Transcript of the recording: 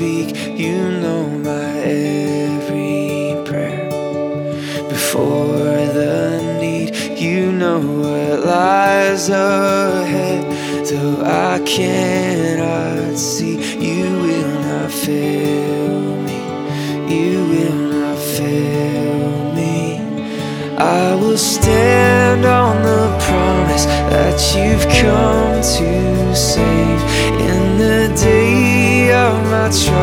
You know my every prayer. Before the need, you know what lies ahead. Though I cannot see, you will not fail me. You will not fail me. I will stand on the promise that you've come to save. In the day of my trial,